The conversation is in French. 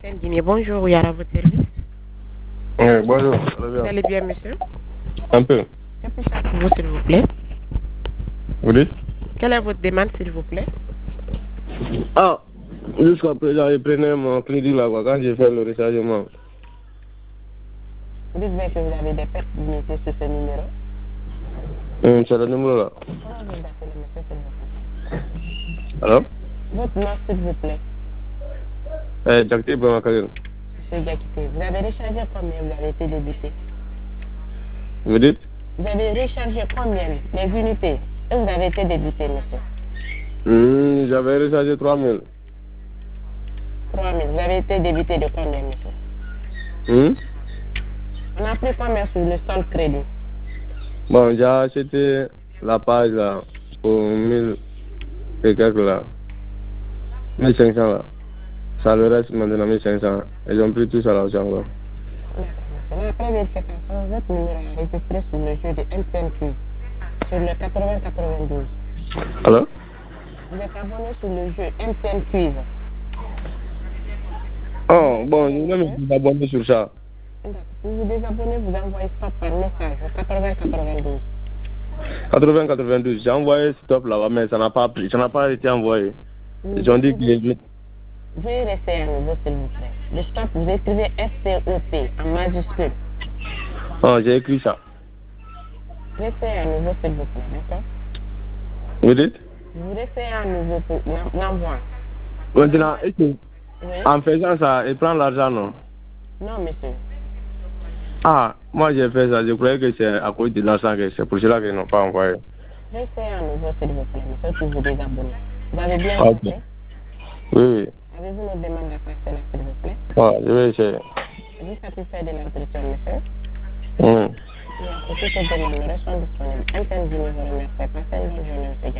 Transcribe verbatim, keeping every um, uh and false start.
Guinée, bonjour, Yara, à votre service. Oui, bonjour. Vous allez bien, monsieur? Un peu. Que puis-je faire pour vous, s'il vous plaît? Vous dites? Quelle est votre demande, s'il vous plaît? Ah, jusqu'à présent, je prenais mon crédit là, quoi, quand j'ai fait le rechargement. Vous dites bien que vous avez des pertes d'unité sur ce numéro? Hum, c'est le numéro là. Comment vous appelez, monsieur, s'il vous plaît? Alors? Votre nom, s'il vous plaît. Eh, Jacques Bamakalil. Monsieur Gakité, vous avez rechargé combien vous avez été débité? Vous dites? Vous avez rechargé combien les unités et vous avez été débité, monsieur? Hum, j'avais rechargé trois mille. trois mille. Vous avez été débité de combien, monsieur? Hum? On a pris combien sur le sol crédit? Bon, j'ai acheté la page là pour mille et quelques là. mille cinq cents là. Ça le reste maintenant mille cinq cents. Ils ont pris tout ça là aussi encore. D'accord, monsieur. Après vérification, votre numéro est enregistré sur le jeu de M T N Q sur le quatre-vingts quatre-vingt-douze. Alors? Vous êtes abonné sur le jeu M T N Quiz. Oh, bon, je vais me abonner sur ça. D'accord. Si vous vous désabonnez, vous envoyez stop par message au quatre-vingts quatre-vingt-douze. quatre-vingts quatre-vingt-douze, j'ai envoyé stop là-bas, mais ça n'a pas pris, ça n'a pas été envoyé. Ils ont dit que... Veuillez rester à nouveau, s'il vous plaît. Le stop, vous écrivez S T O P en majuscule. Oh, j'ai écrit ça. Restez à nouveau, s'il vous plaît, d'accord? Vous dites? Vous restez à nouveau pour l'envoi. Maintenant, est-ce que, Oui? en faisant ça, il prend l'argent, non? Non, monsieur. Ah, moi j'ai fait ça, je croyais que c'est à cause de l'argent que c'est pour cela qu'ils n'ont pas envoyé. Restez à nouveau, s'il vous plaît, monsieur, pour vous désabonner. Vous avez bien Ok. compris? Oui, oui. Avez-vous nos demandes à passer là, s'il vous plaît? Ouais, je vais essayer. Êtes-vous satisfait de l'entretien, monsieur? Hum. Merci, toutes ces demandes restent disponibles. M T N vous remercie. Passez une bonne journée, monsieur.